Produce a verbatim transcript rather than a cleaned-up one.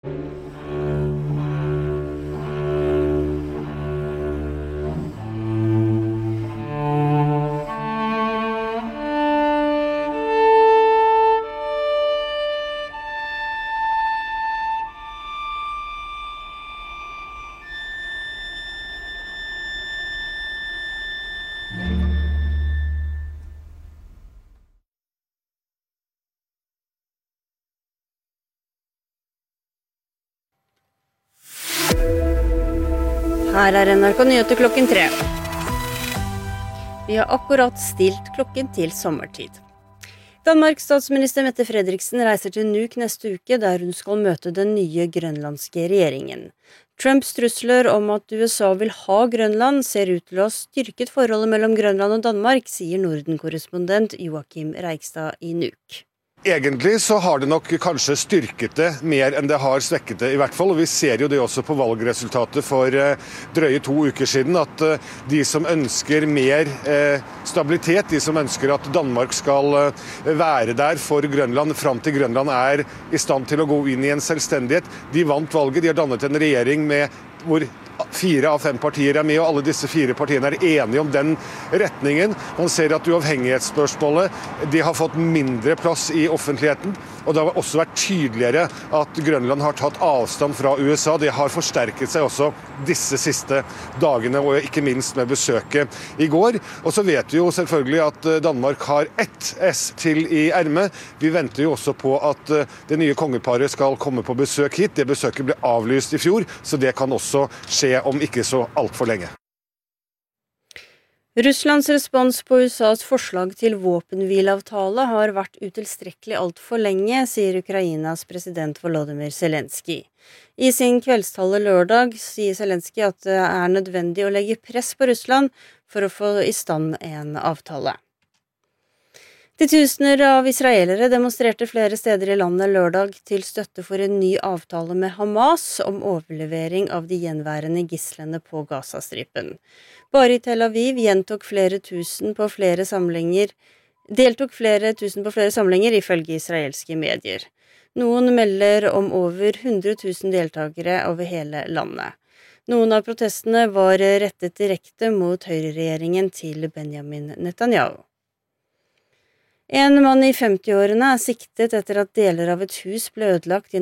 Her er N R K Nyheter klokken tre. Vi har akkurat stilt klokken til sommertid. Danmarks statsminister Mette Frederiksen reiser til Nuuk neste uke, der hun skal møte den nye grønlandske regjeringen. Trumps trusler om at U S A vil ha Grønland ser ut til å ha styrket forholdet mellom Grønland og Danmark, sier Norden-korrespondent Joakim Reigstad i Nuuk. Egentlig så har det nok kanskje styrket det mer enn det har svekket det i hvert fall, og vi ser jo det også på valgresultatet for drøye to uker siden, at de som ønsker mer stabilitet, de som ønsker at Danmark skal være der for Grønland fram til Grønland er i stand til å gå inn i en selvstendighet, de vant valget, de har dannet en regjering med hvor fire av fem partier er med, og alle disse fire partiene er enige om den retningen. Man ser at uavhengighetsspørsmålet, de har fått mindre plass i offentligheten, og det har også vært tydeligere at Grønland har tatt avstand fra U S A. Det har forsterket seg også disse siste dagene, og ikke minst med besøket i går. Og så vet vi jo selvfølgelig at Danmark har ett S til i ermet. Vi venter jo også på at det nye kongeparet skal komme på besøk hit. Det besøket ble avlyst i fjor, så det kan også skje om ikke så alt for lenge. Russlands respons på U S As forslag til våpenhvileavtale har vært utilstrekkelig alt for lenge, sier Ukrainas president Volodymyr Zelenskyj. I sin kveldstale lørdag sier Zelenskyj at det er nødvendig å legge press på Russland for å få i stand en avtale. Titusener av israelere demonstrerte flere steder i landet lørdag til støtte for en ny avtale med Hamas om overlevering av de gjenværende gislene på Gazastripen. Bare i Tel Aviv gjentok flere tusen på flere samlinger, deltok flere tusen på flere samlinger ifølge israelske medier. Noen melder om over hundre tusen deltakere over hele landet. Noen av protestene var rettet direkte mot høyreregjeringen til Benjamin Netanyahu. En mann i femtiårene er siktet etter at deler av et hus ble ødelagt i